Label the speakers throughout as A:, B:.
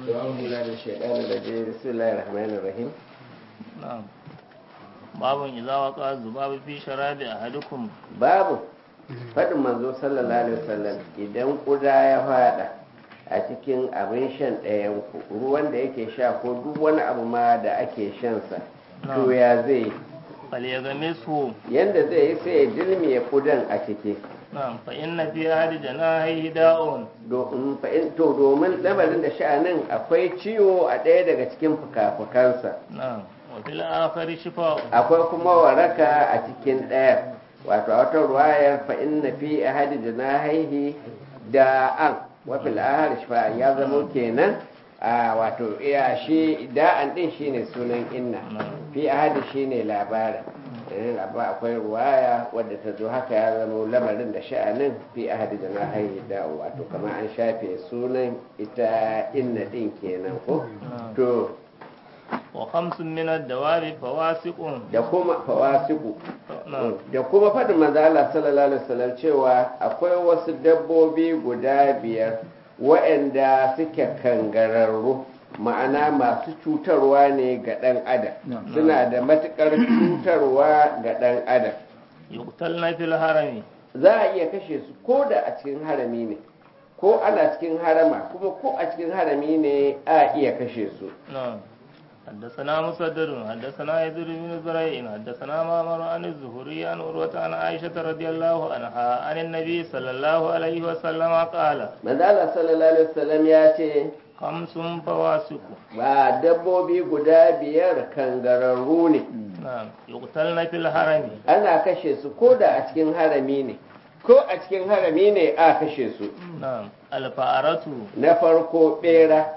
A: أعوذ بالله من الشيطان الرجيم بسم الله الرحمن الرحيم
B: نعم باب إذا وقع الذباب في شراب أحدكم
A: babu faɗin manzo sallallahu alaihi wasallam idan ƙuda ya fada a cikin abin shan ɗayan ku ruwan da yake sha ko duk wani abu ma da ake shan sa to ya zai
B: فليغمسه
A: yanda zai yi sai ya dilmiye ƙudan a ciki
B: نعم فإن في أحد جناحيه داء
A: domin lamarin da sha'anin akwai ciwo a ɗaya daga cikin fuka-fukansa
B: نعم وفي الآخر شفاء
A: akwai kuma waraka a cikin ɗaya wato a wata ruwayar fa inna fi ahadi janahaihi da'an wa fil ahad shifa ya zamo kenan a wato iya shi da'an din shine sunan inna fi ahadi shine labarin akwai ruwaya wadda ta zo haka ya zamo lamarin da sha'anin fi ahadi janahaihi da'an wato kamar an shafe sunan ita inna din kenan ko to
B: وخمس من الدواب فواسق
A: da kuma fawasiku da kuma faɗin manzo Allah sallallahu alaihi wasallam cewa akwai wasu dabbobi guda biyar waɗanda suke kangararru ma'ana masu cutarwa ne ga ɗan adam suna da matuƙar cutarwa ga ɗan adam
B: يقتلن في الحرم
A: za a iya kashe su ko da a cikin harami ne ko ana cikin harama kuma ko a cikin harami ne a iya kashe su
B: نعم حدثنا مسدد حدثنا يزيد بن زريع حدثنا معمر عن الزهري عن عروة عن عائشة رضي الله عنها عن النبي صلى الله عليه وسلم قال
A: manzo Allah sallallahu alaihi wasallam ya ce
B: خمس فواسق
A: ba dabbobi guda biyar kangararru ne
B: نعم يقتلن في الحرم
A: ana kashe su ko da a cikin harami ne ko a cikin harami ne a kashe su
B: نعم الفأرة
A: na farko bera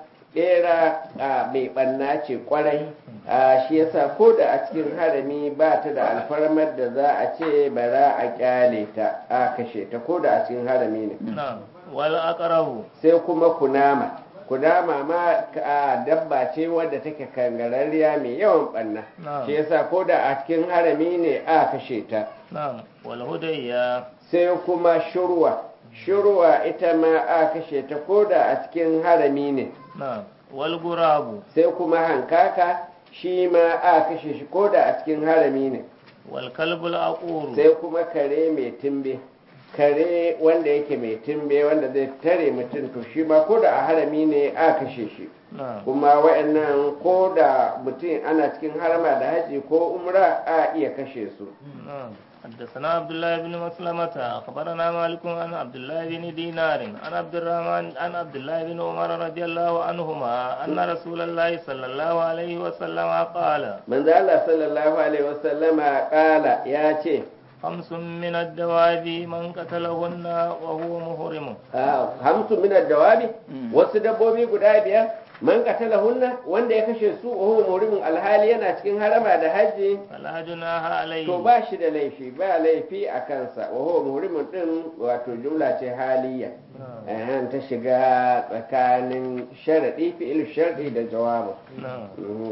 A: a mai banna ce kwarai shi yasa ko da a cikin harami ba ta da alfarmar da za a ce bara a kyale ta a kashe ta ko da a cikin harami ne
B: نعم والأقرب
A: sai kuma kunama ma dabba ce wadda take kangararriya mai yawan banna
B: Na'am.
A: shi yasa ko da a cikin harami ne a kashe ta
B: نعم والهدية
A: sai kuma shurwa ita ma a kashe ta ko da a cikin harami ne
B: نعم والغراب
A: sai kuma hankaka shi ma a kashe shi ko da a cikin harami ne
B: والكلب العقور
A: sai kuma kare mai timbe kare wanda yake mai timbe wanda zai tare mutum to shi ma ko da a harami ne a kashe shi
B: نعم
A: kuma wa'annan ko da mutum ana cikin harama da haji ko umra a iya kashe su
B: نعم حدثنا عبد الله بن مسلمة أخبرنا مالك عن عبد الله بن دينار عن عبد الرحمن عن عبد الله بن عمر رضي الله عنهما أن رسول الله صلى الله عليه وسلم قال
A: manzo Allah sallallahu alaihi wasallama kala ya ce
B: خمس من الدواب من قتلهن وهو محرم
A: hamsu min dawabi wasu dabbobi guda biyar man qatalahunna wanda ya kashe su wa huwa murimin alhali yana cikin harama da haji
B: فلا جناح عليه
A: to ba shi da laifi ba laifi a kansa wa huwa murimin din wato jumla ce haliya ta shiga tsakanin sharadi fi'il sharadi da jawabu
B: نعم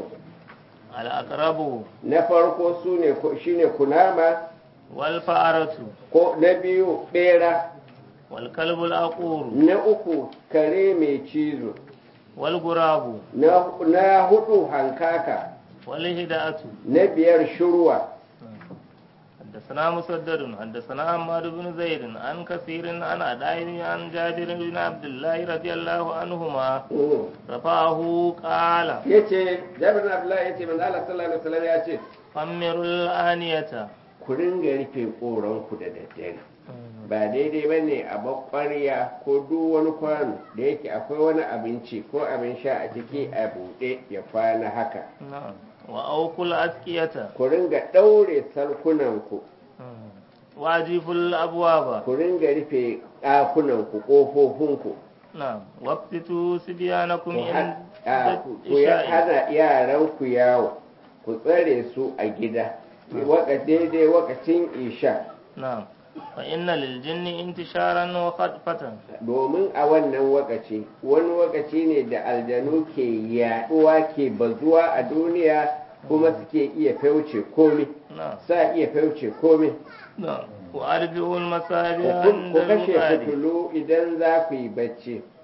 B: الأقرب
A: na farko shine kunama
B: والفأرة
A: ko na biyu bera
B: والكلب العقور
A: na uku kare mai cizo
B: والغراب
A: na hudu hankaka
B: والهدأة
A: na biyar shurwa
B: حدثنا مسدد حدثنا عمار بن زيد عن كثير عن عدي عن جابر بن عبد الله رضي الله عنهما رفعه قال
A: yace jabir bin abdullahi yace manzo Allah sallallahu alaihi wasallam yace
B: خمروا الآنية
A: ku ringa rufe koranku da daddare ba daidai ba ne a bakwarya ko duk wani kwano da yake akwai wani abinci ko abin sha a ciki a buɗe ya kwana haka
B: نعم وأوكوا الأسقية
A: ku ringa ɗaure sarkunanku
B: واجفوا الأبواب
A: ku ringa rufe ɗakunanku ƙofofinku
B: نعم وافتتوا صبيانكم
A: ku
B: عند
A: hana yaranku yawo ku tsare su a gida daidai wakacin isha
B: نعم فإن للجن انتشارا وخطفة
A: domin a wannan wakaci wani wakaci ne da aljanu ke yaduwa ke bazuwa a duniya kuma suke iya fauce komai
B: نعم
A: sa iya fauce komai
B: نعم وأربعوا المصابيح عند
A: ku kashe
B: الوقاد
A: fitulu idan za ku yi bacci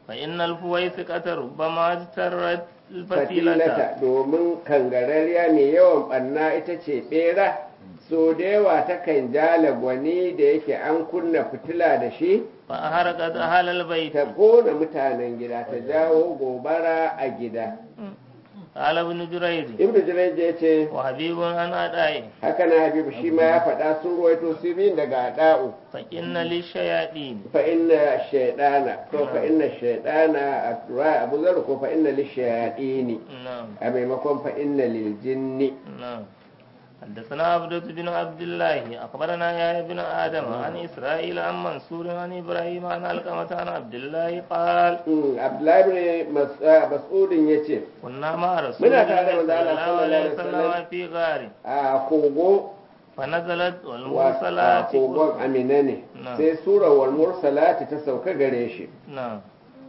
B: فإن الفويسقة ربما اجترت الفتيلة
A: fatilata domin kangarariya mai yawan ɓanna ita ce ɓera so da yawa takan ja lagwani da yake an kunna fitila da shi
B: فأحرقت أهل البيت.
A: ta kona mutanen gida ta jawo gobara a gida
B: قال ابن جريج
A: ibnu jurayj ya ce
B: وحبيب عن أدائه
A: haka na habibu shi ma ya faɗa sun ruwaito sirrin daga ada'u
B: فإن للشياطين
A: fa inna shaydana ko fa inna shaydana a tura abu zar ko fa inna lishayatini
B: نعم
A: a maimakon fa inna lil jinni
B: نعم. حدثنا عبدة بن عبد الله أخبرنا يا ابن آدم عن إسرائيل عن منصور عن إبراهيم عن علقمة عن عبد الله قال
A: abdullahi ibn mas'udin yace
B: كنا مع رسول
A: muna
B: الله
A: tare da
B: صلى
A: Allah
B: الله
A: sallallahu
B: عليه
A: alaihi
B: وسلم
A: wasallam
B: في غار
A: a kogo
B: فنزلت
A: a
B: والمرسلات
A: kogon amina ne
B: Na'am.
A: sai surar wal mursalati ta sauka gare shi
B: نعم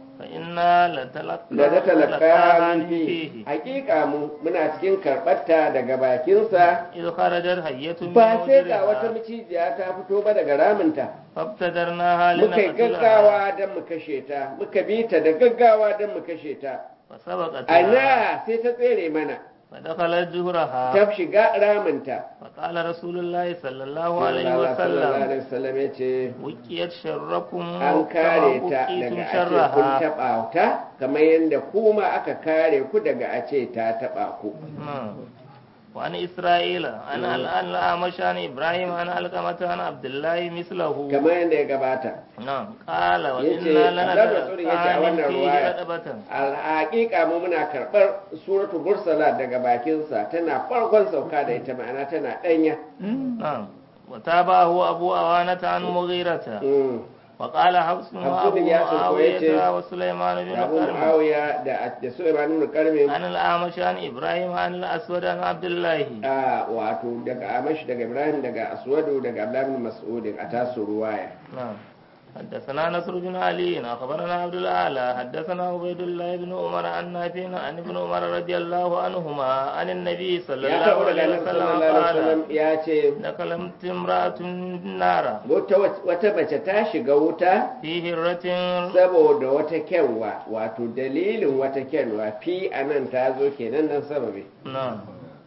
B: فإنا
A: da ta talaka min
B: فيه
A: fihi hakika mu muna cikin karɓarta daga bakinsa
B: إذ خرجت هية من
A: ba sai ga wata
B: موجرها
A: macijiya ta fito ba daga raminta
B: فابتدرناها
A: muka yi
B: لنقتلها
A: gaggawa don mu kashe ta muka bi ta da gaggawa don mu kashe ta
B: فسبقتها
A: ana sai ta tsere mana
B: فدخلت جهرها
A: ta shiga raminta
B: فقال رسول الله صلى الله عليه
A: Allah sallallahu
B: وسلم
A: alaihi wasallam ya ce
B: وكيت شركم
A: an kare
B: كما
A: ta
B: وكيتم
A: daga a ce kun
B: شرها
A: taɓa ta kamar yadda kuma aka kare ku daga a ce ta taɓa ku
B: وعن إسرائيل عن الأعمش عن إبراهيم عن علقمة عن عبد الله مثله
A: kamar yadda ya gabata
B: نعم قال
A: yace
B: وإنا
A: Abdullah Mas'ud yace a
B: لنتلقى من
A: wannan
B: فيه
A: ruwaya
B: رتبة
A: alhaƙiƙa mu muna karɓar suratul mursala daga bakinsa tana farkon sauka da ita ma'ana tana ɗanya
B: نعم وتابعه أبو أوانة عن مغيرة وقال حفص وأبو
A: ya sauko yace
B: معاوية وسليمان بن
A: da Abu
B: كرم
A: Muawiya da Sulaiman ibn Karmi
B: عن الأعمش عن إبراهيم عن الأسود عن عبد الله
A: wato daga Amash daga Ibrahim daga Aswadu daga Abdullah ibn Mas'ud a tasu ruwaya
B: نعم حدثنا نصر بن علي أخبرنا عبد الأعلى حدثنا عبيد الله بن عمر عن نافع عن ابن عمر رضي الله عنهما عن النبي صلى
A: ya
B: الله
A: taɓa daga
B: عليه
A: Annabi
B: وسلم
A: sallallahu alaihi
B: قال
A: wasallam ya ce
B: دخلت امرأة النار
A: wata mace ta shiga wuta
B: في هرة
A: saboda wata kyanwa wato dalilin wata kyanwa fi anan ta zo kenan nan sababi
B: نعم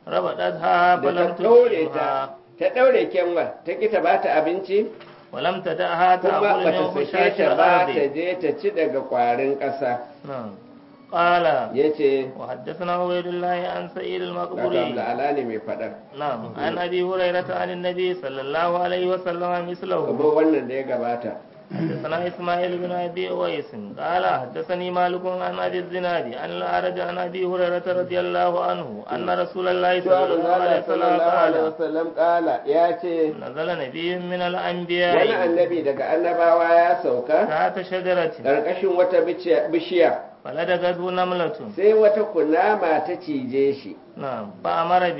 B: ربطتها
A: da
B: فلم
A: ta ɗaure
B: تطعمها
A: ta ɗaure kyanwar ta ƙi ta ba ta abinci
B: ولم تدعها
A: kuma
B: تأكل
A: ba ta
B: من
A: sake
B: خشاش
A: ta ba ta
B: الأرض
A: je ta ci daga ƙwarin ƙasa
B: نعم قال
A: ya ce
B: وحدثنا عبيد الله عن سعيد المقبري
A: ala ne mai faɗar
B: نعم عن أبي هريرة عن النبي صلى الله عليه وسلم مثله
A: kamar wannan da ya gabata
B: حدثنا إسماعيل بن أبي أويس قال حدثني مالك عن أبي الزناد عن الأعرج عن أبي هريرة رضي الله عنه أن رسول الله صلى
A: cewa
B: الله عليه
A: manzala
B: وسلم
A: sallallahu alaihi
B: قال
A: wasallam kala ya ce
B: نزل نبي من
A: wani
B: الأنبياء
A: annabi daga annabawa ya sauka
B: تحت شجرة
A: ƙarƙashin wata bishiya
B: فلدغته نملة
A: sai wata kunama ta cije shi
B: نعم فأمر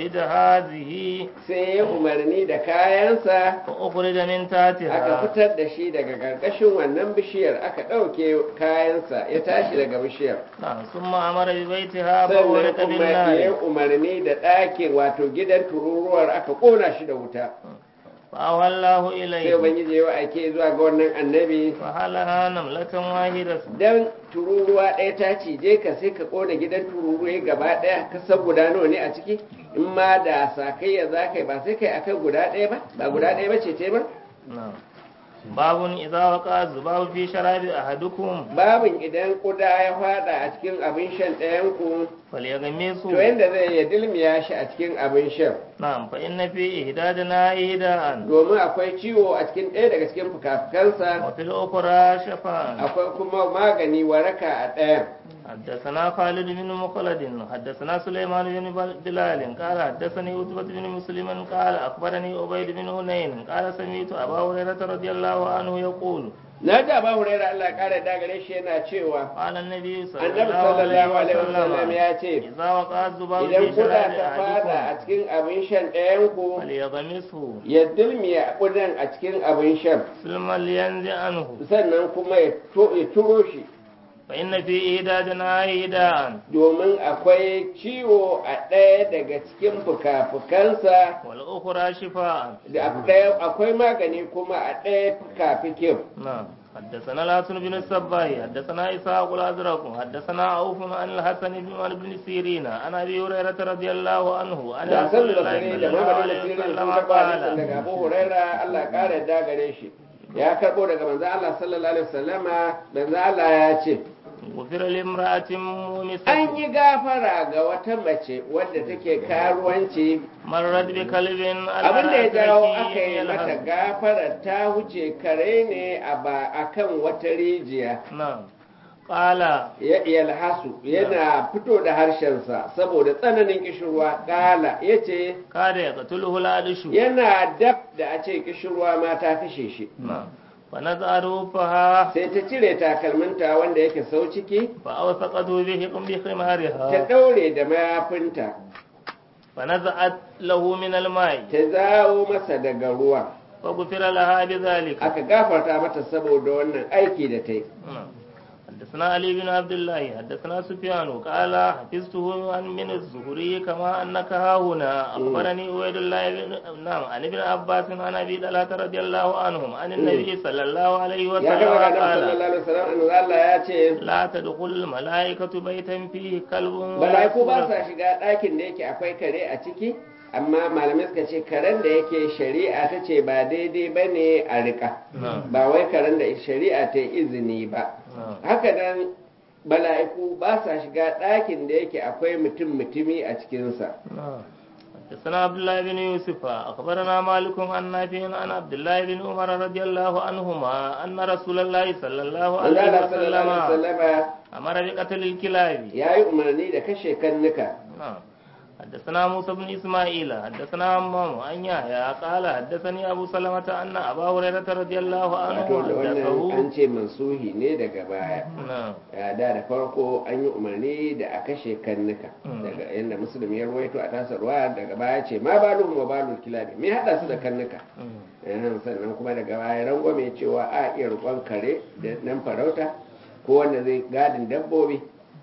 B: بجهازه
A: sai ya umarni da kayansa
B: فأخرج من
A: aka
B: تحتها
A: fitar da shi daga ƙarƙashin wannan bishiyar aka ɗauke kayansa ya tashi daga bishiyar
B: نعم ثم أمر ببيتها
A: sannan
B: فأغرق
A: kuma ya
B: بالنار
A: umarni da ɗakin wato gidan tururuwar aka ƙona shi da wuta
B: فأوى الله
A: sai
B: إليه
A: ubangiji ya aike zuwa ga wannan annabi
B: فحلها نملة واحدة
A: dan tururuwa ɗaya ta cije ka sai ka ƙona gidan tururuwa gaba ɗaya ka san guda nawa ne a ciki in ma da sakayya za ka yi ba sai kai akan guda ɗaya ba guda ɗaya ba ce te ba
B: نعم باب إذا وقع الذباب في شراب أحدكم
A: babin idan kuda ya fada a cikin abin shan ɗayan ku to
B: فليغمسه
A: yanda zai ya dilmiya shi a cikin abin shan
B: نعم فإن في إهدادنا إهداء
A: domin akwai ciwo a cikin ɗaya daga cikin fuka-fukansa
B: وفي الأخرى شفاء
A: akwai kuma magani waraka a ɗayan
B: حدثنا خالد بن مخلد حدثنا سليمان بن بلال قال حدثني عتبة بن مسلم قال أخبرني عبيد بن هنين قال سمعت أبا هريرة رضي الله عنه يقول
A: na ji Abu Hurairah Allah ya kare da gare shi yana cewa
B: قال النبي صلى
A: annabi
B: الله
A: sallallahu
B: عليه
A: alaihi wasallam
B: وسلم
A: ya ce
B: إذا وقع الذباب
A: idan
B: في
A: kuda
B: شراب
A: ta fada a
B: أحدكم
A: cikin abin shan ɗayan ku
B: فليغمسه
A: ya dilmiya kudan a cikin abin shan
B: ثم لينزع عنه
A: sannan kuma ya turo shi
B: فإن في إهدادنا إهداء
A: domin akwai ciwo a ɗaya daga cikin fuka-fukansa
B: والأخرى شفاء
A: da ɗaya akwai magani kuma a ɗaya fuka-fukin
B: نعم حدثنا الحسن بن الصباح حدثنا إسحاق الأزرق حدثنا عوف عن الحسن بن سيرين عن أبي هريرة رضي الله عنه عن
A: da
B: رسول
A: san da
B: الله
A: basiri
B: صلى
A: da
B: الله
A: Muhammad
B: عليه
A: da Sirin sun
B: وسلم
A: karɓo hadisin
B: قال
A: daga Abu Huraira Allah ƙara yadda gare shi ya karɓo daga manzo Allah sallallahu alaihi wasallama manzo Allah ya ce
B: غفر لامرأة مؤمسة
A: an yi gafara ga wata mace wadda take karuwanci
B: مرت بكلب
A: abin da ya jawo aka yi
B: يلهث.
A: mata gafara ta wuce kare ne a kan wata rijiya
B: نعم قال
A: ya yalhasu yana fito da harshensa saboda tsananin kishirwa kala ya ce
B: كاد يقتله العدش
A: yana dab da a ce kishirwa ma ta kashe shi
B: نعم فنزع روفها
A: sai ta cire takalminta wanda yake sau ciki
B: فأوثقته بخمارها
A: ta ɗaure da mayafinta
B: فنزعت له من الماء
A: ta zawo masa daga ruwa
B: فغفر لها بذلك.
A: aka gafarta mata saboda wannan aiki da ta yi
B: حدثنا علي بن عبد الله حدثنا سفيان قال حفظته عن من الزهري كما انك ها هنا اخبرني عبيد الله بن نعم عن ابن عباس عن ابي طلحه رضي الله عنهم عن النبي صلى الله عليه
A: ya
B: وسلم
A: gaba ga
B: قال
A: sallallahu alaihi wasallam annabi Allah ya ce
B: لا تدخل الملائكة بيتا فيه كلب ولا
A: mala'iku ba
B: صورة.
A: sa shiga ɗakin da yake akwai kare a ciki amma malamai suka ce karen da yake shari'a ta ce ba daidai ba ne a rika
B: نعم.
A: ba wai karen da shari'a ta yi izini ba
B: نعم.
A: haka nan mala'iku ba sa shiga ɗakin da yake akwai mutum-mutumi a cikinsa
B: نعم. حدثنا عبد الله بن يوسف أخبرنا مالك عن نافع عن عبد الله بن عمر رضي الله عنهما أن رسول الله صلى الله عليه
A: Allah sallallahu alaihi
B: وسلم
A: wasallama
B: أمر بقتل الكلاب.
A: ya yi umarni da kashe kannuka
B: نعم. حدثنا موسى بن إسماعيل حدثنا همام عن يحيى قال حدثني أبو سلمة أن أبا هريرة رضي الله عنه
A: wato da wannan
B: حدثه.
A: an ce mansuhi ne daga baya
B: نعم.
A: da farko an yi umarni da a kashe kannuka daga yadda musulmi ya ruwaito a tasarwa daga baya ce ma baluhum wa balul kilabi me hada su da kannuka sannan kuma daga baya rangwame cewa a iya rukon kare da nan farauta ko wanda zai gadin dabbobi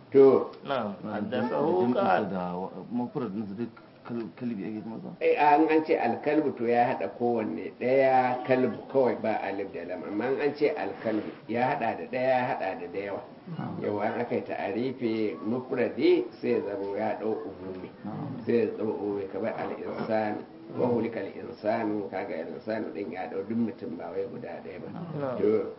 A: to
B: نعم. حدثه قال
C: da mafurar ɗinsu duk kalbi ake masa
A: an ce alkalbu to ya hada kowanne daya kalbu kawai ba alif da lam amma an ce alkalbu ya hada da daya ya hada da yawa yawa an aka yi ta'arife mufradi sai ya zama ya dau umumi sai ya dau umumi kamar al-insanu wa hulika al-insanu kaga al-insanu din ya dau duk mutum ba wai guda daya ba to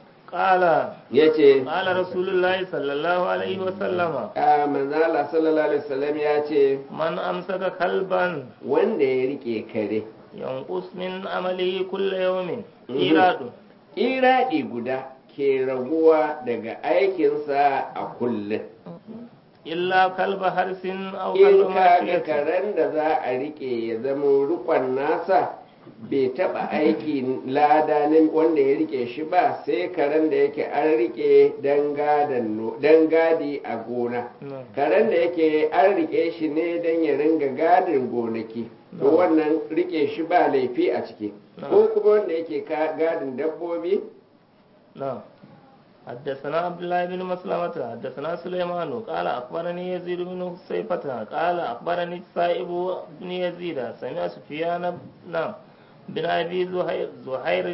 B: قال
A: yace
B: قال رسول الله صلى الله عليه وسلم
A: manzo Allah sallallahu alaihi wasallam ya ce
B: من أمسك كلبا
A: wanda ya rike kare
B: ينقص من عمله كل يوم إيراد.
A: iradi guda ke raguwa daga aikinsa a kullum
B: إلا كلب حرس أو كلب
A: in ka ga
B: ماشية.
A: karen da za a rike ya zama rukon nasa bai taba aiki lada ne wanda ya rike shi ba sai karen da yake an rike dan gadi a gona
B: نعم.
A: karen da yake an rike shi ne dan ya ringa gadin gonaki to wannan rike shi ba laifi a ciki ko kuma wanda yake gadin dabbobi
B: نعم. حدثنا عبد الله بن مسلمة حدثنا سليمان قال أخبرني يزيد بن سيفة قال أخبرني السائب بن يزيد سمع سفيان نعم بن أبي زهير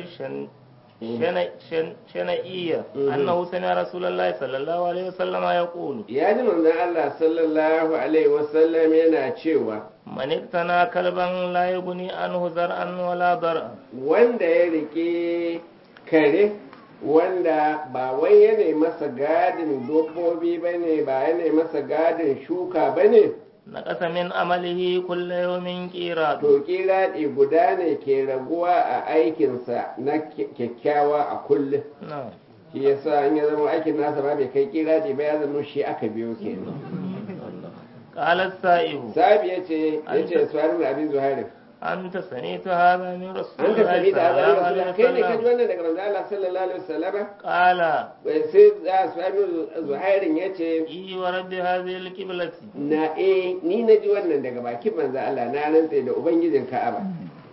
B: شنئية أنه سمع رسول الله صلى الله عليه وسلم يقول
A: ya ji manzon Allah sallallahu alaihi wasallam yana cewa
B: من اقتنى كلبا لا يغني عنه زرعا ولا ضرعا.
A: wanda ya rike kare wanda ba wai yana masa gadin dabbobi ba ne ba yana masa gadin shuka ba ne
B: نقص من عمله كل يوم قيراط.
A: to kiraɗi guda ne ke raguwa a aikinsa na kyakkyawa a kullum
B: نعم.
A: shi yasa an ya zama aikin nasa ba bai kai kiraɗi ba ya zama shi aka biyo ke
B: قال السائب
A: sabi ya ce suwarin abin zuharin
B: أنت سمعت هذا من رسول
A: an ka
B: الله
A: sami
B: صلى
A: da
B: الله
A: abin
B: عليه
A: kai ne ka ji
B: وسلم
A: wannan daga manzo Allah sallallahu alaihi wasallam
B: قال
A: sai za suwarin zuhairin ya ce
B: إي ورب هذه القبلة
A: ni na ji wannan daga bakin manzo Allah na rantse da ubangijin Ka'aba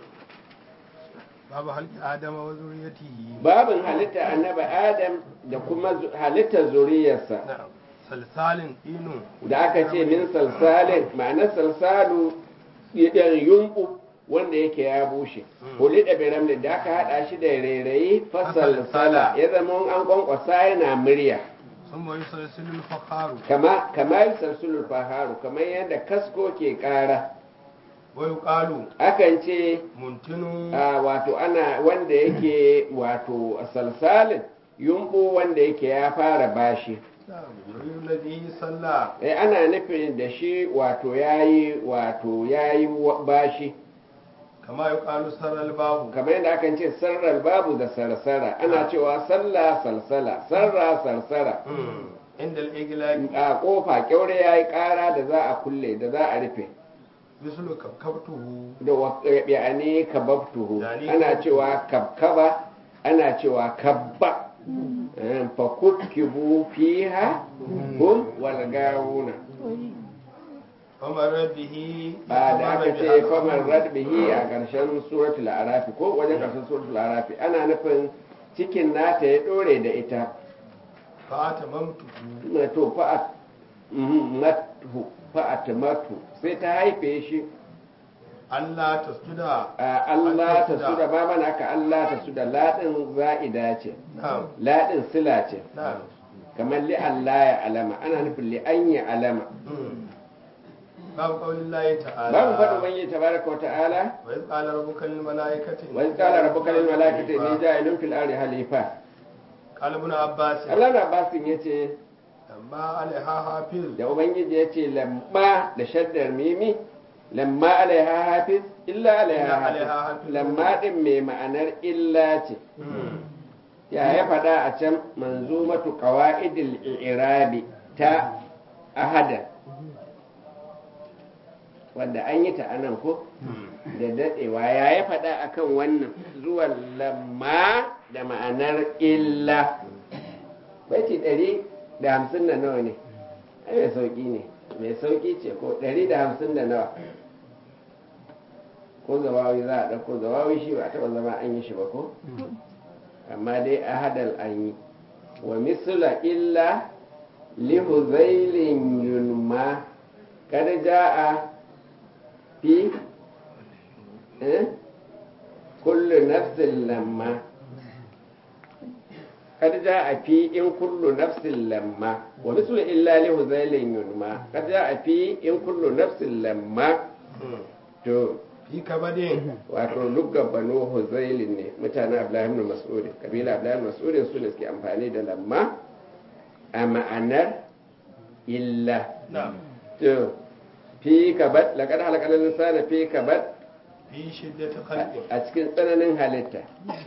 D: babu halki adama wa zuriyatihi
A: babin halitta annabi Adam da kuma halittar zuriyarsa
D: na'am salsalin inu
A: da aka ce min salsalin ma'anar salsalu idan yumbu wanda yake ya bushe huli da biramli da aka hada shi da rairayi fasalsala ya zama an kwankwasa yana murya
D: ثم يسلسل الفخار
A: kama yusalsulul faharu kamar yadda kasko ke kara
D: ويقال
A: akan ce
D: منتن
A: wato ana wanda yake wato salsalin yumbu wanda yake ya fara bashi
D: الذي صلى
A: ana nufin da shi wato yayi bashi
D: كما يقال سر الباب
A: kamar yadda akan ce sarrar babu da sarsara ana cewa sallah salsala sarra sarsara
D: عند الإغلاق
A: a kofa kyaure yayi kara da za a kulle da za a rufe
D: مثل كبكبته
A: da yani kababtuhu
D: Yani
A: ana
D: kababtuhu.
A: cewa kabkaba ana cewa kabba fa kukkibu fiha hum wal gawuna
D: فمر به
A: ba da aka
D: فمر
A: ce
D: بها
A: famar radbihi a ƙarshen suratul arafi ko wajen ƙarshen suratul arafi ana nufin cikin nata ya ɗore da ita
D: فأتممته
A: to fa'atmatu sai ta haife shi
D: ألا تسجد
A: Allah ta suda ba mana ka Allah ta suda ladin za'ida ce
D: نعم
A: ladin sila ce
D: نعم
A: kamar li Allah ya alama ana nufin li an ya alama
D: باب قول الله تعالى
A: babu faɗin ubangiji tabaraka wa ta'ala
D: وإذ قال ربك للملائكة
A: wa iz qala rabbuka lil malaikati inni ja'ilun fil ardi halifa
D: قال ابن عباس
A: Allah na basin yace
D: لما عليها حافظ
A: da ubangiji yace lamma da shaddar mimi lamma alaiha hafiz illa alaiha hafiz lamma din mai ma'anar illa ce ya faɗa a can manzumatu qawaidil i'rabi ta ahada wanda an yi ta anan ko da dadewa ya faɗa akan wannan zuwan lamma da ma'anar illa baiti 150 da nawa ne ai mai sauki ne mai sauki ce ko 150 da nawa ko zawawi za a ɗauko zawawi shi ba a taɓa zama an yi shi ba ko amma dai ahadal an yi wa misla illa lihuzailin yunma kada ja'a fi kullu nafsin lamma kada ja'a fi in kullu nafsin lamma wa mislu illa lihuzailin yunma kada ja'a fi in kullu nafsin lamma to
D: في كبد
A: wato dukkan banu huzailin ne mutanen abdullahi ibn mas'ud kabila abdullahi ibn mas'ud su ne suke amfani da lamma a ma'anar illa
D: نعم
A: to fi kabat laqad halaqal insana fi kabat
D: في شدة خلق
A: a cikin tsananin halitta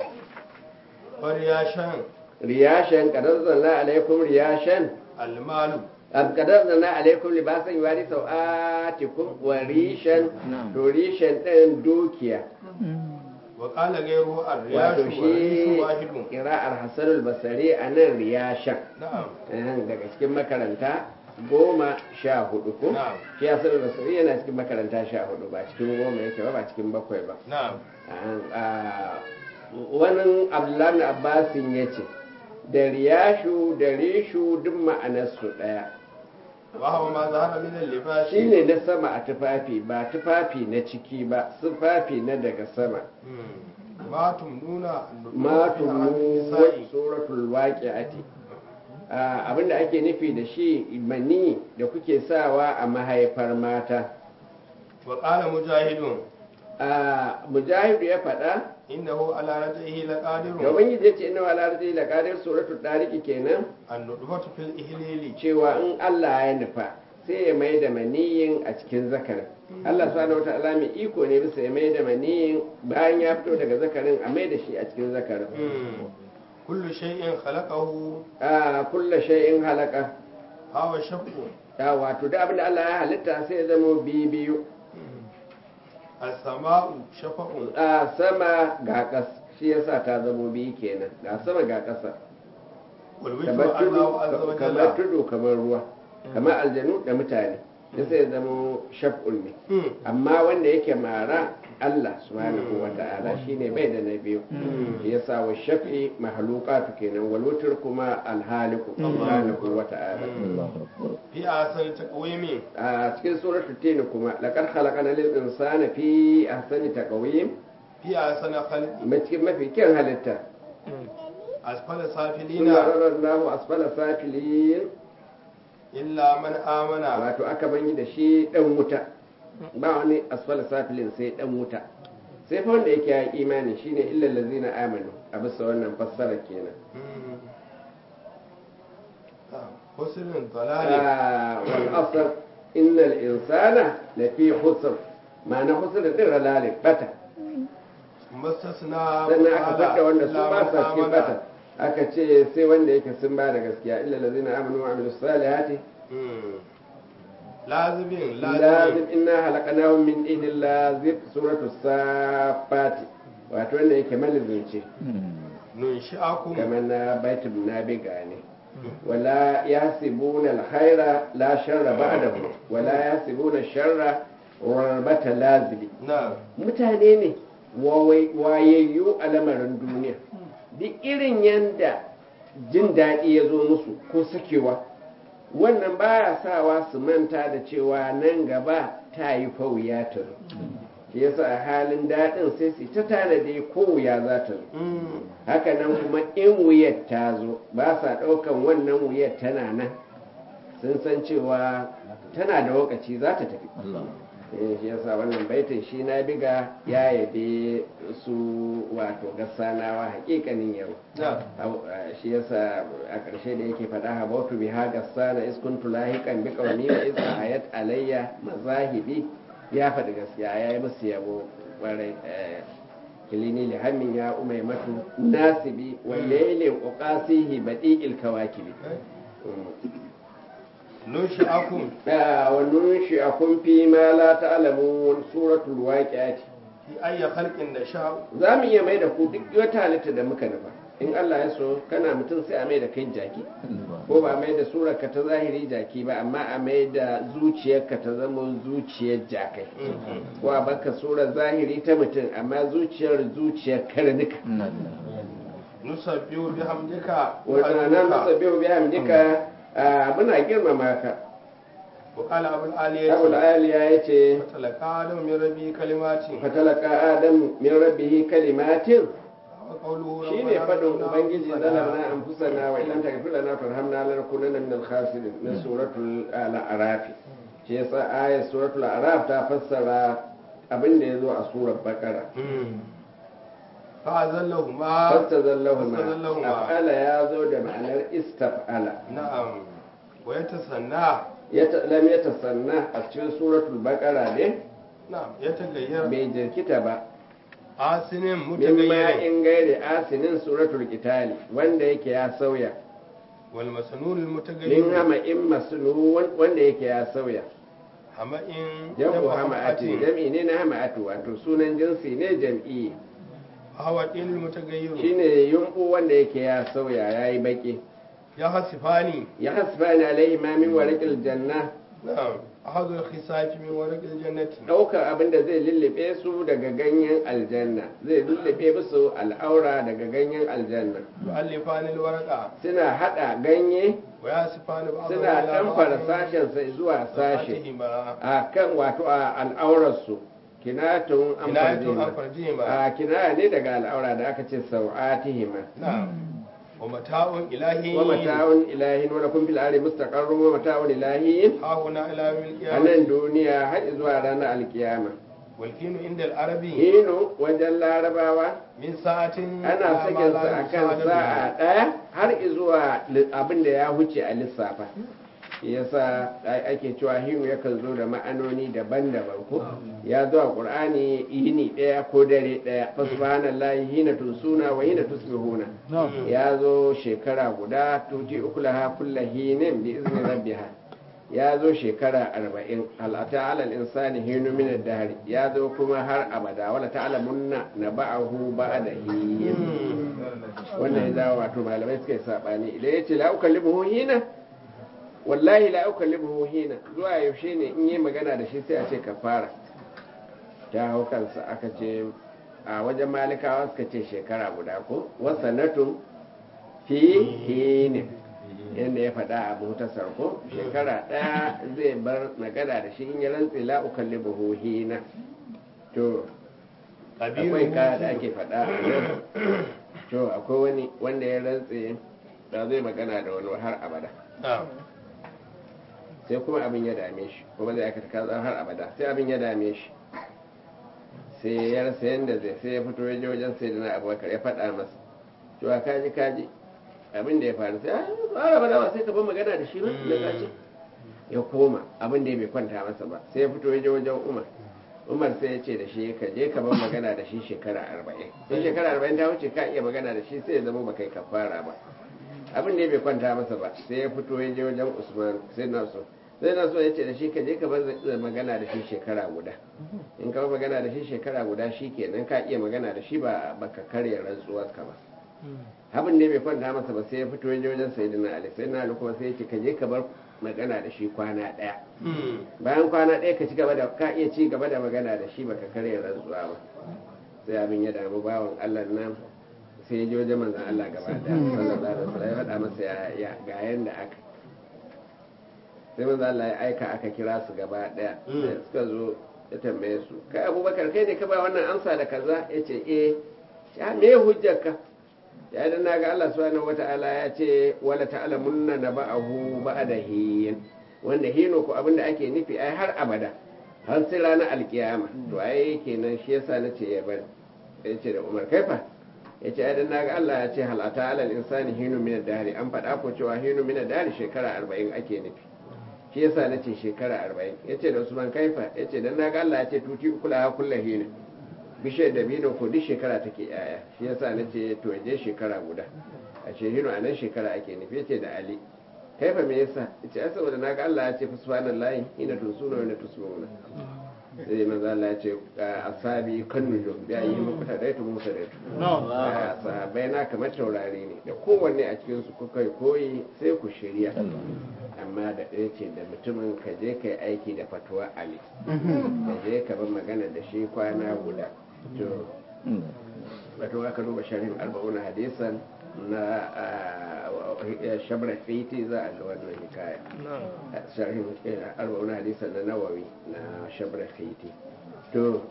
D: ورياشا
A: riyashan qadarzalna alaikum riyashan
D: المال
A: qadarzalna alaikum libasan yuwari sau'atikum wa rishan to rishan din dukiya
D: وقال غيره الرياش
A: wato
D: والريش
A: shi
D: واحد
A: ƙira'ar hassanul basari a nan riyashan
D: نعم
A: daga cikin makaranta 14 ko
D: Na'am.
A: shi hassanul basari yana cikin makaranta 14 ba cikin 10 yake ba cikin 7 ba
D: نعم
A: wani abdullahi abbasin ya ce da riyashu da rishu duk ma'anarsu ɗaya
D: وهو ما ظهر من اللباس
A: shi ne na sama a tufafi ba tufafi na ciki ba tufafi na daga sama
D: ما تمنون
A: ma
D: في
A: tumu
D: النساء
A: suratul waqi'ati abinda ake nufi da shi mani da kuke sawa a mahaifar mata
D: وقال مجاهد
A: mujahidu ya faɗa
D: إنه على رجعه
A: da
D: لقادر
A: ubangiji ya ce inna wala rajuli la qadir suratul dariki kenan
D: النطفة في الإهليل
A: cewa in Allah ya nufa sai ya mai da maniyin a cikin zakarin Allah subhanahu wata'ala mai iko ne bisa ya mai da maniyin bayan ya fito daga zakarin a mai da shi a cikin zakarin
D: كل شيء خلقه
A: kulla shay'in halaka
D: هو شق
A: wato da abinda Allah ya halitta sai ya zama biyu
D: السماء شفق
A: a sama ga ƙas shi yasa ta zamo biyu kenan ga sama ga ƙasa
D: والوجه الله عز
A: kamar
D: وجل
A: tudu kamar ruwa kamar aljanu da mutane da sai zama shaf'un ne amma wanda yake mara Allah subhanahu wa ta'ala shine bai da na biyu yasa wa shaf'i mahluqatu kenan wal wutr kuma al haliku subhanahu wa ta'ala
D: fi asal taqwimi
A: a cikin suratul tin kuma laqad khalaqana lil insana fi ahsani taqwim
D: fi asal khalqi
A: cikin mafi kyan halitta
D: asfala
A: inna
D: safilina
A: radallahu asfala safilin
D: illa man amana
A: wato aka banyi da shi dan wuta ba wani asfala safilin sai dan wuta sai fa wanda yake ya imani shine illal ladzina amanu a bisa wannan fassara kenan
D: husnul dalali
A: wal asr innal insana lafi khusr ma'ana khusr din ralalin bata
D: mustasna
A: sannan aka fadda wanda su ba sa cikin bata aka ce sai wanda yake sun ba da gaskiya illal ladzina amanu wa amilus salihati
D: lazibin
A: lazim inna halaqnahum min dinil lazib suratu safat wato wanda yake malizunci
D: nunshi'akum
A: kamar na baitul nabiga ne wala yasibuna alkhaira la sharra ba'dahu wala yasibuna sharra warbata lazibi
D: na
A: mutane ne wayayyu a lamarin duniya duk irin yanda jin daɗi ya zo musu ko sakewa wannan baya sawa su manta da cewa nan gaba ta yi fa wuya ta zo shi yasa a halin daɗin sai su ta tanade ko wuya za ta zo haka nan kuma in wuyar ta zo ba sa ɗaukan wannan wuyar tana nan sun san cewa tana da lokaci za ta tafi shi yasa wannan baitin shi na biga ya yabe su wato gassanawa hakikanin yau shi yasa a ƙarshe da yake faɗa habautu bi ha gassana iskuntu lahiqan bi qawmi wa iz ayat alayya mazahibi ya faɗi gaskiya ya yi musu yabo ƙwarai kilini lihammin ya umaymatu nasibi wa laylin uqasihi badi'il kawakibi
D: nunshi'akum
A: wa nunshi'akum fi ma la ta'lamun suratul waqi'ati
D: fi ayyi khalqin nasha'u
A: za mu iya mai da ku duk wata halitta da muka nufa in Allah ya so kana mutum sai a mai da kai jaki ko ba mai da surarka ta zahiri jaki ba amma a mai da zuciyarka ta zama zuciyar jakai ko a baka surar zahiri ta mutum amma zuciyar karnuka
D: nusabbihu bihamdika
A: wannan nusabbihu bihamdika muna girmama ka
D: وقال أبو
A: أبو
D: العالية
A: العالية يتي
D: فتلقى آدم من ربه كلمات
A: فتلقى آدم من ربه كلمات
D: وقوله
A: shine fadin ubangiji zalamna anfusana wa illam taghfir lana tarhamna lanakunanna minal khasirin min suratul al-a'raf shi yasa ayat suratul a'raf ta fassara abin da yazo a surar baqara
D: فأزلهما
A: fastazallahuma af'ala yazo da ma'anar istaf'ala
D: نعم ويتسنى
A: lam yatasanna a cikin suratul baqara ne
D: نعم يتغير
A: bai jirkita ba
D: آسن
A: mimma
D: متغير
A: in gairi asinin suratul qitali wanda yake ya sauya
D: والمسنون
A: min
D: المتغير
A: hama in masnu wanda yake ya sauya
D: همئ
A: jam'u hama'ati jam'i ne na hama'atu wato sunan jinsi ne jam'i
D: هو المتغير
A: shine yumbu wanda yake ya sauya yayi baki
D: يخسفان
A: ya hasbani alaihi ma min warqil janna
D: نعم أخذ الخساف من ورق الجنة
A: daukar abin da zai lullube su daga ganyen aljanna zai lullube musu al'aura daga ganyen aljanna
D: يؤلفان الورقة
A: suna hada ganye
D: ويصفان بعضهم
A: suna
D: إلى
A: tamfara
D: بعض
A: sashen sai zuwa sashe
D: صفاتهما
A: a kan wato a al'aurarsu kinatun an
D: كناية عن
A: farjihima
D: فرجهما
A: a kinaya ne daga al'aura da aka ce sau'atihima
D: نعم ومتاع إلهي
A: wa mata'un ilahin wa lakum fil ardi mustaqarrun wa mata'un ilahin
D: ها هنا إلى يوم
A: a nan
D: القيامة
A: duniya har zuwa ranar alkiyama
D: والكين عند العربي
A: hino wajen larabawa
D: من ساعة
A: ana sakin sa akan sa'a daya har zuwa abin da ya huce a lissafa yasa ake cewa hinu yakan zo da ma'anoni daban-daban ko ya zo a qur'ani yini daya ko dare daya fa subhanallahi hina tusuna wa hina tusbihuna ya zo shekara guda tuti ukulaha kullu hinin bi izni rabbiha ya zo shekara 40 hal ta'ala al-insani hinu min ad-dahr ya zo kuma har abada wala ta'lamunna naba'ahu ba'da hin wannan ya dawo wato malamai suka yi sabani idan yace la ukallimuhu hina wallahi la ukallimuhu hina zuwa yaushe ne in yi magana da shi sai a ce kafara ta hau kansa aka ce a wajen malikawa suka ce shekara guda ko wasanatun fi hinin yadda ya faɗa a mutasar ko shekara ɗaya zai bar magana da shi in ya rantsi la ukallimuhu hina to akwai kaya da ake faɗa a nan to akwai wani wanda ya rantsi da zai magana da wani har abada sai kuma abin ya dame shi kuma zai aka kaza har abada sai abin ya dame shi sai ya rasa yadda zai sai ya fito ya je wajen sai dana abubakar ya faɗa masa cewa kaji abin da ya faru sai har abada ba sai ka bar magana da shi ba da kace ya koma abin da ya bai kwanta masa ba sai ya fito ya je wajen umar sai ya ce da shi ka je ka bar magana da shi shekara 40 in shekara 40 ta wuce ka iya magana da shi sai ya zama ba kai kafara ba abin da ya bai kwanta masa ba sai ya fito ya je wajen usman sai na so ya ce da shi ka je ka bar magana da shi shekara guda in ka bar magana da shi shekara guda shi kenan ka iya magana da shi ba ka karya rantsuwar ka ba abin da ya bai kwanta masa ba sai ya fito ya je wajen sayyidina ali sayyidina ali kuma sai ya ce ka je ka bar magana da shi kwana ɗaya bayan kwana ɗaya ka ci gaba da ka iya ci gaba da magana da shi baka karya rantsuwa ba sai abin ya damu bawan Allah nan sai ya je wajen manzon Allah gaba da sallallahu alaihi wasallam ya faɗa masa ya ga yanda aka sai manzon Allah ya aika aka kira su gaba ɗaya sai suka zo ya tambaye su kai Abubakar kai ne ka ba wannan amsa da kaza yace ya me hujjarka ya dan naga Allah subhanahu wata'ala ya ce wala ta'lamunna naba'ahu ba'da hin wanda hino ko abinda ake nufi ai har abada har sai ranar alkiyama to ai kenan shi yasa nace ya bari yace da Umar kaifa yace ai dan naga Allah ya ce hal ta'ala al-insani hinu min ad-dari an faɗa ko cewa hinu min ad-dari shekara 40 ake nufi shi yasa nace shekara 40 yace da Usman kaifa yace dan naga Allah ya ce tuti kula kullu hinu bishiyar dabino ko duk shekara take yaya shi yasa na ce to je shekara guda a shehinu a nan shekara ake nufi ce da ali kaifa me yasa ce ai saboda naga Allah ya ce fa subhanallahi ina tusuna wa ina tusuna sai manzo Allah ya ce asabi kan nujum bi ayi muku tadaitu muku tadaitu sahabbai na kamar taurari ne da kowanne a cikin su kuka koyi sai ku shirya amma da ɗaya ce da mutumin ka je kai aiki da fatuwa ali ka je ka bar magana da shi kwana guda to wato aka duba sharhin arba'un hadisan na shabra fiti za a ga wannan hikaya sharhin arba'un hadisan na nawawi na shabra fiti to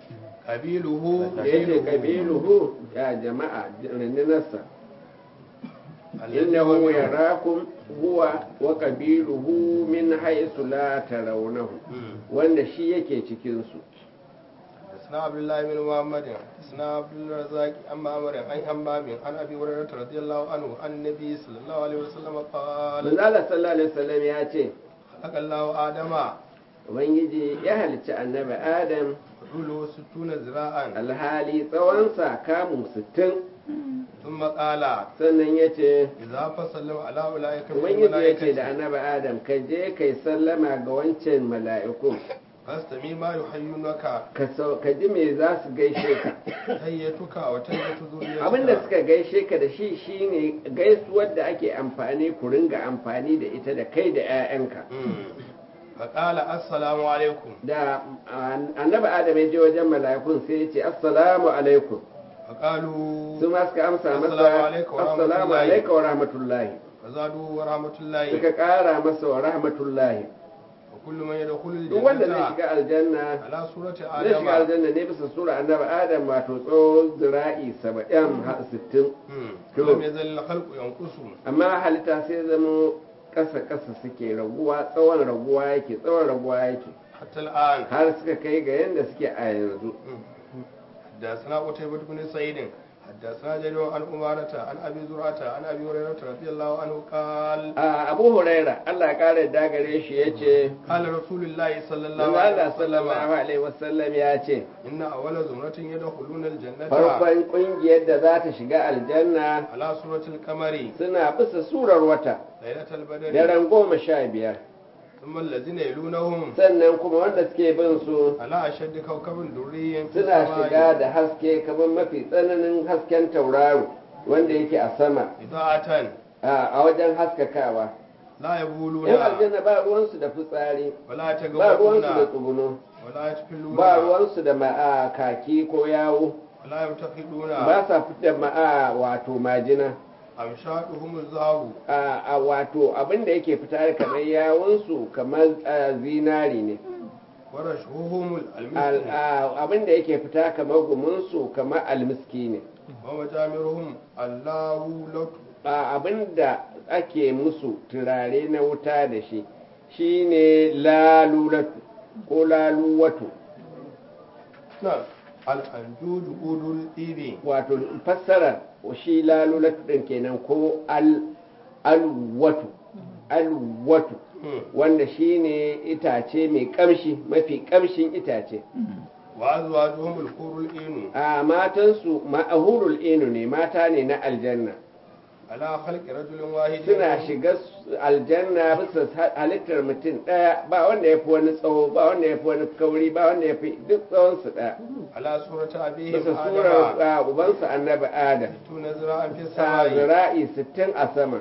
A: kabiluhu ya jama'a rindinarsa innahu yarakum huwa wa qabiluhu min haythu la tarawnahu wanda shi yake cikin su
D: حدثنا عبد الله بن محمد حدثنا عبد الرزاق عن معمر عن همام عن ابي هريره رضي الله عنه عن النبي صلى الله عليه وسلم قال
A: من الله صلى الله عليه وسلم ya ce
D: خلق الله ادم
A: ubangiji ya halicci annabi adam
D: طوله 60 ذراعا
A: alhali tsawonsa kamu 60
D: ثم قال
A: sannan ya ce
D: اذا فسلم على اولئك
A: ubangiji ya ce da annabi adam ka je kai sallama ga wancan mala'iku
D: fastami ma yuhayyunaka
A: ka ji me za su gaishe ka
D: tayyatuka wa tayyatu zuriyatuka
A: abinda suka gaishe ka da shi shine gaisuwar da ake amfani ku ringa amfani da ita da kai da 'ya'yanka
D: faƙala assalamu alaikum
A: da annabi adam ya je wajen mala'ikun sai ya ce assalamu alaikum
D: faƙalu
A: su ma suka amsa masa assalamu alaikum wa rahmatullahi
D: fazadu wa rahmatullahi
A: suka ƙara masa wa rahmatullahi
D: kullu man yadkhulu
A: duk wanda zai shiga aljanna
D: ala surati
A: zai shiga
D: adama
A: aljanna ne bisa sura annabi adam wato tsawon zira'i 60
D: to lam yazal al-khalqu yanqusu
A: amma halitta sai zama ƙasa suke raguwa tsawon raguwa yake
D: hatta al-an
A: har suka kai ga yanda suke a yanzu
D: da sana qutaybah ibn sa'id حدثنا جرير عن أمارة عن أبي زرعة عن أبي هريرة رضي الله عنه قال
A: أبو هريرة الله قال داغري شي yace
D: قال رسول الله صلى الله
A: عليه وسلم yace
D: إن أول زمرة يدخلون الجنة
A: farkon kungiyar da za ta shiga aljanna
D: على سورة القمر
A: suna bisa surar wata
D: ليلة البدر
A: daren 15
D: ثم الذين يلونهم
A: sannan kuma wanda suke bin su
D: على أشد كوكب دري
A: suna shiga da haske kamar mafi tsananin hasken tauraro wanda yake a sama
D: إضاءة
A: a wajen haskakawa
D: لا يبولون
A: yan aljanna ba ruwansu da fitsari
D: ولا
A: ba ruwansu da
D: يتغوطون
A: tsuguno
D: ولا يتفلون
A: ba ruwansu da ma'a kaki ko yawo
D: ولا يمتخذون
A: ba sa fitar ma'a wato majina
D: أمشاطهم الذهب
A: a wato abinda yake fitar kamar yawunsu kamar zinari ne
D: ورشحهم المسك
A: abinda yake fita kamar gumunsu kamar almiski ne
D: ومجامرهم اللاولة
A: abinda ake musu turare na wuta da shi shine lalulatu ko laluwatu
D: نعم الأنجوج أود الإيد
A: wato fassarar shi lalulatu din kenan ko alwatu alwatu wanda shine itace mai kamshi mafi kamshin itace
D: وأزواجهم الحور العين
A: a matansu ma'ahurul inu ne mata ne na aljanna
D: على خلق رجل واحد
A: suna shiga aljanna bisa halittar mutum ɗaya ba wanda ya fi wani tsawo ba wanda ya fi wani kauri ba wanda ya fi duk tsawonsu ɗaya
D: على سورة أبيهم
A: bisa
D: آدم
A: surar ubansa annabi adam
D: تنزرع في
A: ta
D: السماء
A: zira'i 60 a sama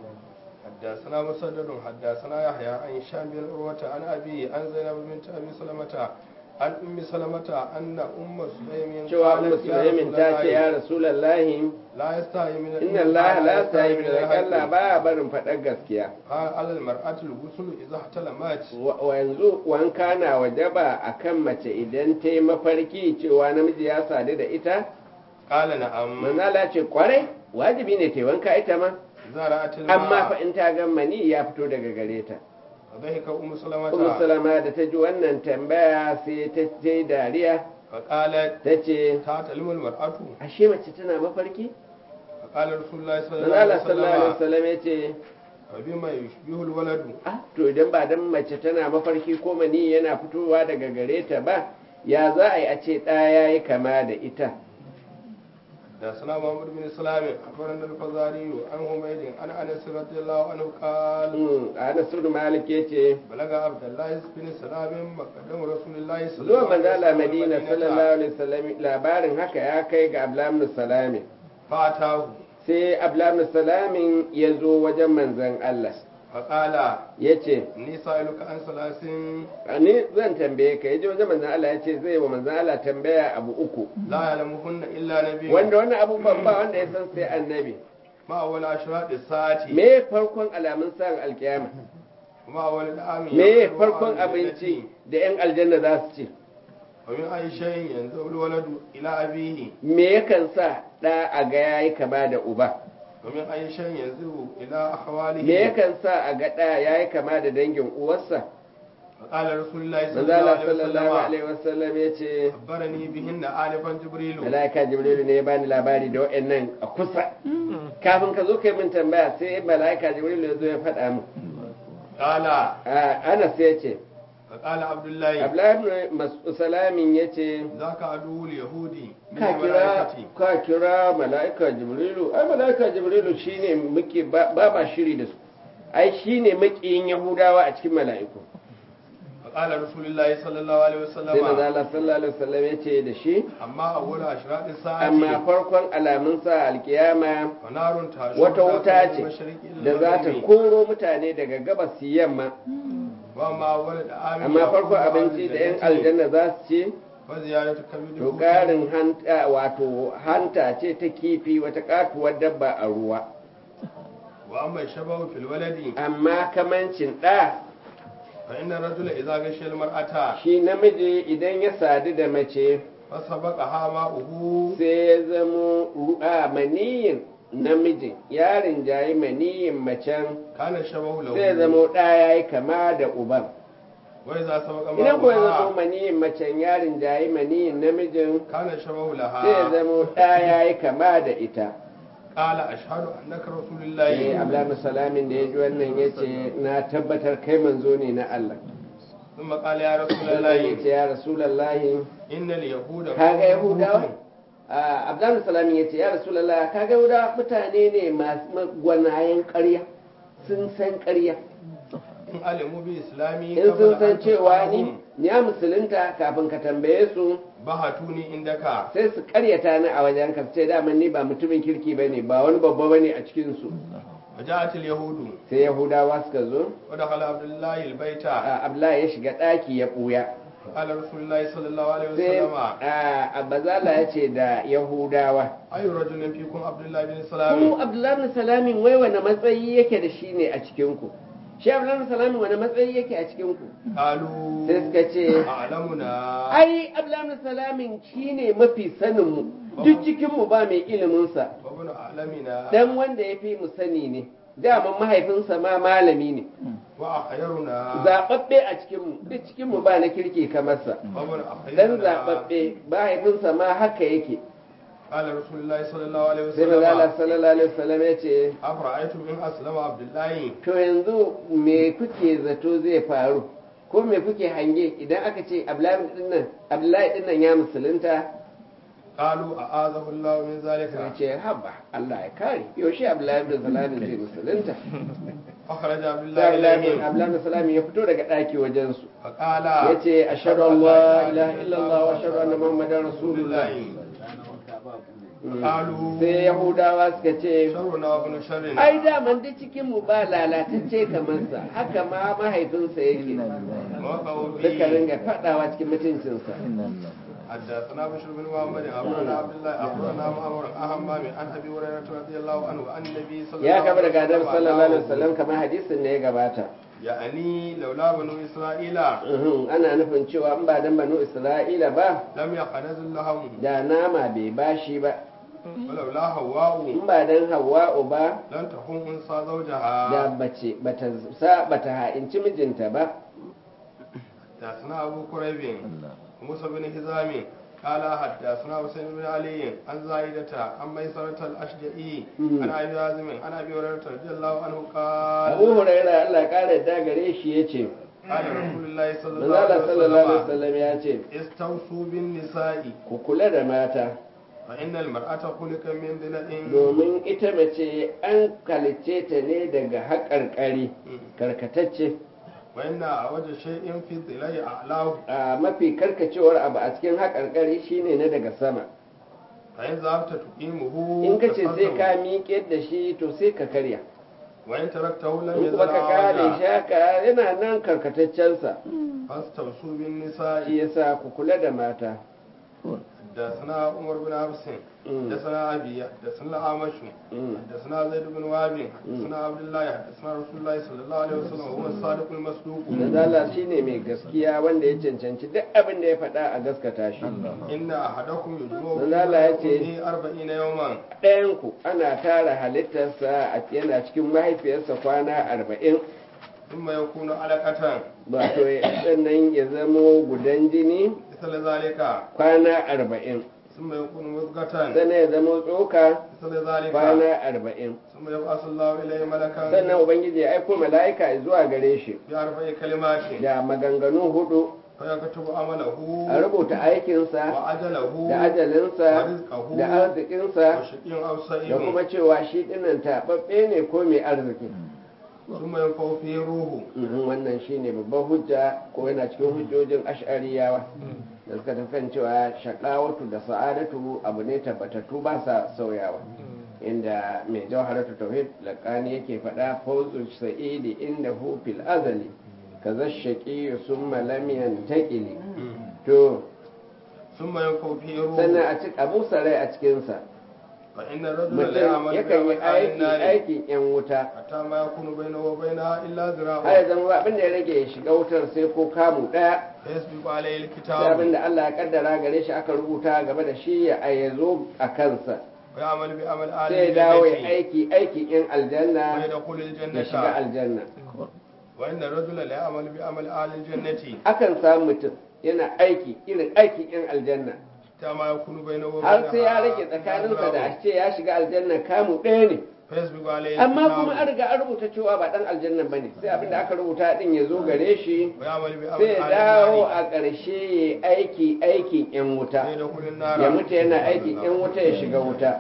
D: حدثنا مسدد حدثنا يحيى عن هشام بن عروة عن أبي عن زينب بنت أبي سلمة عن أم سلمة أن أم سليم
A: cewa
D: قالت يا
A: musulmin
D: رسول
A: ta ce
D: الله
A: ya rasulallahi
D: لا يستحي من
A: inna allaha la yastahi min
D: الحق.
A: Allah baya barin faɗar gaskiya
D: قال على المرأة الغسل إذا احتلمت
A: wa yanzu wanka na wajaba akan mace idan ta yi mafarki cewa namiji ya sadu da ita
D: قال نعم
A: manzala ce kwarai wajibi ne ta yi wanka ita ma
D: إذا رأت
A: amma fa
D: الماء
A: in ta ga mani ya fito daga gare ta
D: فضحك أم
A: Ummu
D: سلمة
A: Salama da ta ji wannan tambaya sai ta yi dariya
D: فقالت
A: ta ce
D: تعتلم المرأة
A: ashe mace tana mafarki
D: فقال رسول الله صلى الله عليه
A: manzala sallallahu alaihi
D: وسلم
A: wasallam ya ce
D: فبما يشبه الولد
A: ah to idan ba dan mace tana mafarki ko mani yana fitowa daga gare ta ba ya za a yi a ce ɗaya ya yi kama da ita
D: حدثنا محمد بن سلام أخبرنا الفزاري عن حميد عن أنس رضي الله عنه قال
A: Anas ibn Malik yace
D: بلغ عبد الله بن سلام مقدم رسول الله صلى
A: zuwa
D: الله عليه
A: manzala
D: وسلم
A: Madina sallallahu alaihi wasallam labarin haka ya kai ga Abdullah ibn Salam
D: فأتاه
A: sai Abdullah ibn Salam ya zo wajen manzon Allah
D: فقال
A: yace
D: إني سائلك عن ثلاث
A: ni zan tambaye ka yaje wajen manzon Allah yace zai wa manzon Allah tambaya abu uku
D: لا يعلمهن إلا نبي
A: wanda wannan abubuwan ba wanda ya san sai annabi
D: ما أول أشراط الساعة
A: me farkon alamun san alkiyama
D: وما أول العام
A: me farkon abinci da yan aljanna za su ci
D: ومن أي شيء ينزل الولد إلى أبيه
A: me yakan sa ɗa a ga yayi kama da uba
D: ومن أي شيء ينزل إلى
A: me
D: أخواله
A: yakan sa a ga ɗa yayi kama da dangin uwarsa
D: فقال رسول الله صلى
A: manzala
D: الله عليه
A: sallallahu
D: وسلم
A: alaihi wasallam ya ce
D: أخبرني بهن آنفا جبريل
A: mala'ika jibrilu ne ya bani labari da wa'annan a kusa kafin ka zo kai min tambaya sai mala'ika jibrilu ya zo ya faɗa min
D: قال
A: anas ya ce
D: فقال عبد الله
A: abdullahi ibn salamin ya ce
D: ذاك عدو اليهودي من
A: ka kira mala'ika jibrilu ai mala'ika jibrilu shine muke ba shiri da su ai shine makiyin yahudawa a cikin mala'iku
D: فقال رسول الله صلى الله عليه
A: sai manzo
D: وسلم
A: Allah sallallahu alaihi wasallam ya ce da shi
D: أما أول أشراط
A: amma
D: الساعة
A: farkon alamun sa alkiyama
D: فنار تشع
A: wata wuta ce da za ta
D: المغرب
A: koro mutane daga gabas su yamma
D: وما أول العام
A: amma farkon abinci da 'yan aljanna za su ci
D: فزيادة كبد
A: to ƙarin hanta wato hanta ce ta kifi wata katuwar dabba a ruwa
D: وأما الشبه في الولد
A: amma kamancin ɗa
D: فإن الرجل إذا غشي المرأة
A: shi namiji idan ya sadu da mace
D: فسبقها ماؤه
A: sai ya zamo ru'a maniyin namijin yarin jayi maniyin macen
D: كان الشبه
A: sai ya
D: له
A: zamo ɗa ya yi kama da uban
D: وإذا سبق
A: idan ko ya zamo
D: ماؤها
A: maniyin macen yarin jayi maniyin namijin
D: كان الشبه
A: sai ya
D: لها
A: zamo ɗa ya yi kama da ita
D: قال أشهد أنك رسول
A: sai
D: الله
A: abdullahi salamin da ya ji wannan ya ce na tabbatar kai manzo ne na Allah
D: ثم قال يا رسول
A: Allah ya
D: الله
A: ce ya rasulallahi
D: إن اليهود
A: kaga yahudawa abdullahi salamin ya ce ya rasulallah kaga yahudawa mutane ne masu gwanayen ƙarya sun san ƙarya
D: in alimu bi islami
A: in sun san cewa ni ya musulunta kafin ka tambaye su
D: bahatuni indaka
A: sai su karyata ni a wajen ka ce daman ni ba mutumin kirki ba ne ba wani babba ba ne a cikinsu
D: وجاءت اليهود
A: sai yahudawa suka zo
D: ودخل عبد الله البيت
A: abdullahi ya shiga ɗaki ya ɓuya
D: قال رسول الله صلى الله عليه
A: sai
D: وسلم
A: abazala ya ce da yahudawa
D: أي رجل فيكم عبد الله بن
A: ku
D: سلام
A: abdullahi bin salamin wai wani matsayi yake da shi ne a cikinku shi abdullahi bin salamin wani matsayi yake a cikinku
D: قالوا
A: sai suka ce
D: أعلمنا
A: ai abdullahi bin salamin shi ne mafi saninmu duk cikinmu ba mai iliminsa
D: وابن أعلمنا
A: dan wanda ya fi mu sani ne daman mahaifinsa ma malami ne
D: وأخيرنا
A: zaɓaɓɓe a cikinmu duk cikinmu ba na kirki kamar sa
D: وابن
A: dan
D: أخيرنا
A: zaɓaɓɓe mahaifinsa ma haka yake
D: قال رسول الله صلى الله عليه
A: sai maza Allah
D: وسلم
A: sallallahu alaihi wasallam ya ce
D: أفرأيتم إن أسلم عبد الله
A: to yanzu me kuke zato zai faru ko me kuke hange idan aka ce Abdullahi dinnan ya musulunta
D: قالوا أعاذه الله من ذلك
A: sai ce haba Allah ya kare yaushe Abdullahi bin Salam zai musulunta
D: فخرج عبد الله
A: sai
D: إليهم
A: Abdullahi bin Salam ya fito daga ɗaki wajen su
D: فقال
A: yace ashhadu an la ilaha illallah wa ashhadu anna muhammadar rasulullah
D: قالوا
A: sai yahudawa suka ce
D: شرنا وابن شرنا
A: ai daman duk cikin mu ba lalatacce kamar sa haka ma mahaifinsa yake
D: وقعوا
A: suka
D: فيه
A: ringa fadawa cikin mutuncinsa
D: حدثنا بشر بن محمد أخبرنا عبد الله أخبرنا معمر أهمام عن أبي هريرة رضي الله عنه عن النبي صلى الله
A: ya
D: عليه
A: kaba daga annabi sallallahu alaihi
D: وسلم
A: wasallam kamar hadisin ne ya gabata
D: يعني لولا بنو إسرائيل
A: ana nufin cewa in ba dan banu isra'ila ba
D: لم يقنز اللهم
A: da nama bai bashi ba
D: ولولا حواء
A: in ba dan hawa'u ba
D: لن تخون أنثى
A: da
D: زوجها
A: bace bata ha'inci mijinta ba
D: حدثنا أبو كريب وموسى بن هزام قال حدثنا حسين بن علي عن زايدة عن ميسرة الأشجعي عن أبي عازم عن أبي هريرة رضي الله عنه قال
A: abu huraira Allah ya kare da gare shi yace
D: قال رسول الله صلى الله
A: manzala
D: عليه
A: sallallahu alaihi
D: وسلم
A: wasallam ya ce
D: استوصوا بالنساء
A: ku kula da mata
D: فإن المرأة خلق من ضلع
A: domin ita mace an halicce ta ne daga haƙarƙari karkatacce
D: وإن أعوج شيء في الضلع أعلاه
A: a mafi karkacewar abu a cikin haƙarƙari shine na daga sama
D: فإن ذهبت تقيمه
A: in ka ce sai ka
D: كسرته.
A: miƙe da shi to sai ka karya
D: وإن تركته لم
A: in
D: يزل
A: kuma ka kare
D: أعوجا
A: shi haka yana nan karkataccensa
D: فاستوصوا بالنساء
A: shi yasa ku kula da mata
D: حدثنا عمر بن عبس حدثنا أبي حدثنا الأعمش حدثنا زيد بن وهب حدثنا عبد الله حدثنا رسول الله صلى الله عليه وسلم وهو الصادق المصدوق
A: Manzala shine mai gaskiya wanda ya cancanci duk abin da ya faɗa a gaskata shi
D: إن أحدكم يجمع
A: Manzala ya ce
D: في 40 يوما
A: ɗayanku ana tara halittarsa yana cikin mahaifiyarsa kwana 40
D: ثم يكون علقة
A: wato sannan ya zamo gudan jini
D: مثل ذلك
A: kwana 40
D: ثم يكون مضغة
A: sannan ya zamo tsoka
D: مثل ذلك
A: kwana 40
D: ثم يبعث الله إليه ملكا
A: sannan ubangiji ya aiko mala'ika zuwa gare shi
D: بأربع كلمات
A: da maganganu hudu
D: فيكتب عمله
A: a rubuta aikinsa
D: وأجله
A: da ajalinsa
D: ورزقه
A: da arzikinsa
D: وشقي أو
A: da
D: سعيد
A: kuma cewa shi dinnan taɓaɓɓe ne ko mai arziki
D: ثم ينفخ فيه روحه
A: wannan shine babban hujja ko yana cikin hujjojin ash'ariyawa da suka tafi cewa shaqawatu da sa'adatu abu ne tabbatattu ba sa sauyawa inda mai jawharatu tauhid laqani yake faɗa fawzu sa'idi indahu fil azali kaza shaqi summa lam yantaqili to
D: ثم ينفخ فيه
A: sannan
D: روحه
A: a cikin abu sarai a cikin sa
D: فإن الرجل لا
A: mutum
D: يعمل
A: yakan yi
D: بعمل أهل النار
A: aikin yan wuta
D: حتى ما يكون بينه وبينها إلا
A: har
D: ذراع
A: ya zama abin da ya rage ya shiga wutar sai ko kamu ɗaya
D: فيسبق عليه
A: sai abin
D: الكتاب
A: da Allah ya kaddara gare shi aka rubuta game da shi ya zo a kansa
D: ويعمل بعمل أهل
A: sai ya dawo ya
D: الجنة
A: aikin yan aljanna
D: ويدخل
A: ya shiga
D: الجنة
A: aljanna
D: وإن الرجل لا يعمل بعمل أهل الجنة
A: akan samu mutum yana aiki irin aikin yan aljanna
D: حتى ما يكون بينه
A: har sai ya
D: وبينها
A: rage tsakaninsa da a ce ya shiga aljanna kamu ɗaya ne
D: فيسبق عليه
A: amma kuma an
D: الكتاب
A: riga an rubuta cewa ba dan aljanna bane sai abin da aka rubuta din ya zo gare shi
D: ويعمل بعمل
A: sai ya
D: أهل
A: dawo
D: النار
A: a ƙarshe ya aikin yan wuta
D: فيدخل النار
A: ya mutu yana aikin yan wuta ya shiga wuta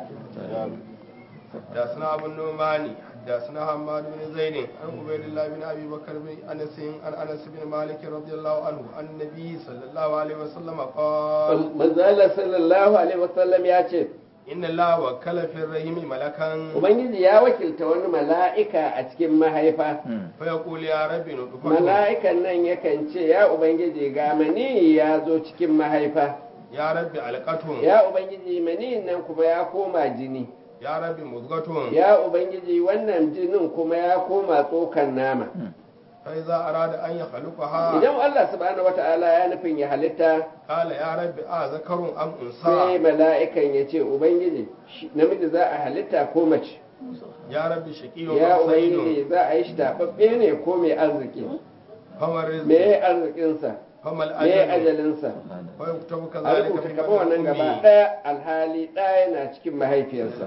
D: حدثنا أبو النعمان حدثنا حماد بن زيد عن عبيد الله بن أبي بكر بن أنس عن أنس بن مالك رضي الله عنه عن النبي صلى الله عليه وسلم قال
A: manzala sallallahu alaihi wasallam ya ce
D: inna Allah wakkala fi rahimi malakan
A: ubangiji ya wakilta wani mala'ika a cikin mahaifa
D: fa yaqulu ya rabbi nutfatu
A: mala'ikan nan yakan ce ya ubangiji ga mani ya zo cikin mahaifa
D: ya rabbi alqatun
A: ya ubangiji mani nan kuma ya koma jini
D: ya rabbi mudghatun
A: ya ubangiji wannan jinin kuma ya koma tsokan nama
D: fa iza arada an yakhluqaha
A: idan Allah subhanahu wata'ala ya nufin ya halitta
D: qala ya rabbi a zakarun am
A: sai
D: unsa
A: mala'ikan ya ce ubangiji namiji za a halitta ko mace
D: ya rabbi shaqiyyun
A: ya
D: am sa'idun
A: ubangiji za a yi shi taɓaɓɓe ne ko mai arziki
D: famar
A: me
D: rizqi
A: arzikinsa
D: famal
A: me
D: ajal
A: ajalinsa
D: wa yuktabu
A: a
D: kadhalika
A: rubuta
D: fi
A: kaba wannan gaba
D: ummi
A: ɗaya alhali ɗaya yana cikin mahaifiyarsa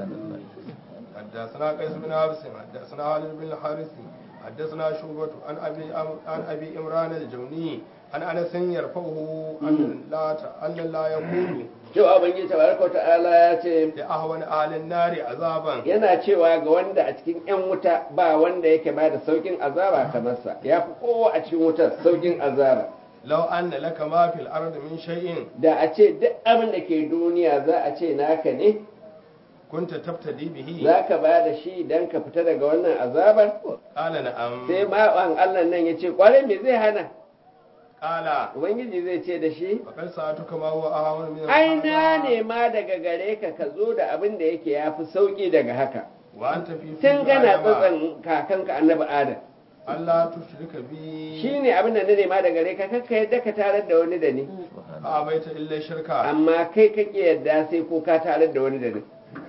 D: حدثنا قيس بن عبس حدثنا خالد بن الحارث حدثنا شعبة عن ابي عمران الجوني عن انس يرفعه ان الله يقول
A: cewa ubangiji tabaraka ta'ala ya ce
D: لأهون أهل النار عذابا
A: yana cewa ga wanda a cikin 'yan wuta ba wanda yake ba da saukin azaba kamar sa ya fi kowa a cikin wutar saukin azaba
D: لو أن لك ما في الأرض من شيء
A: da a ce duk abin da ke duniya za a ce naka ne
D: كنت تبتدي به
A: za ka ba da shi don ka fita daga wannan azabar
D: قال نعم
A: sai ma'an Allah nan ya ce kwarai me zai hana
D: قال
A: ubangiji zai ce da shi
D: فقد سألتك ما هو أهون من
A: ai
D: هذا
A: na nema daga gare ka ka zo da abin da yake ya fi sauki daga haka
D: وأنت في
A: tun kana
D: آدم
A: tsatsan kakanka annabi adam
D: ألا تشرك بي
A: shine abin da na nema daga gare ka kakka yadda ka tarar da wani da ni
D: فأبيت إلا شركا
A: amma kai kake yadda sai ko ka tarar da wani da ni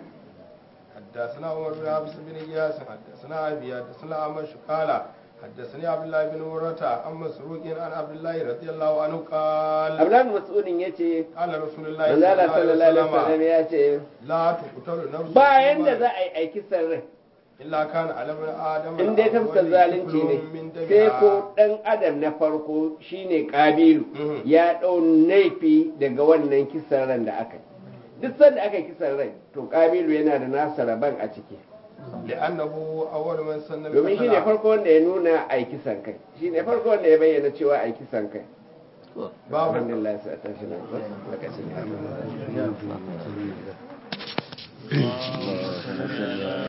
D: حدثنا عمر بن عبس بن إياس حدثنا أبي حدثنا عمش قال حدثني عبد الله بن مرة عن مسروق عن عبد الله رضي الله عنه قال
A: abdullahi mas'udin ya ce
D: قال رسول الله
A: manzala sallallahu alaihi wasallam ya ce
D: لا تقتل نفس
A: bayan da za a yi aiki sarrai
D: إلا كان على ابن آدم
A: in dai ta fuskar zalunci ne sai ko dan adam na farko shine kabilu ya dau laifi daga wannan kisan ran da aka yi duk sanda aka yi kisan rai to kabilu yana da nasa raban a ciki
D: لأنه أول من سن
A: domin shine farko wanda ya nuna a yi kisan kai shine farko wanda ya bayyana cewa a yi kisan kai
D: babu
A: alhamdulillah sai ta shi nan lokacin ya